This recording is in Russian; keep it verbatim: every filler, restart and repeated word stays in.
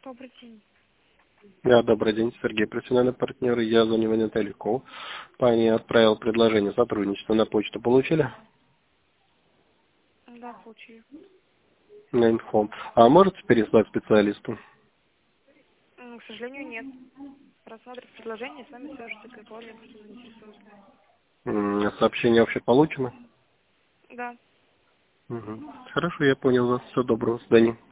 Добрый день. Да, добрый день, Сергей, профессиональный партнер. Я звоню в Нетелеком. Пани отправил предложение сотрудничества на почту. Получили? Да, получили. На инфо. А можете переслать специалисту? М, К сожалению, нет. Просмотрев предложение, с вами свяжутся, как более просто заинтересуют. М, Сообщение вообще получено? Да. Мгм. Хорошо, я понял вас. Всего доброго. До свидания.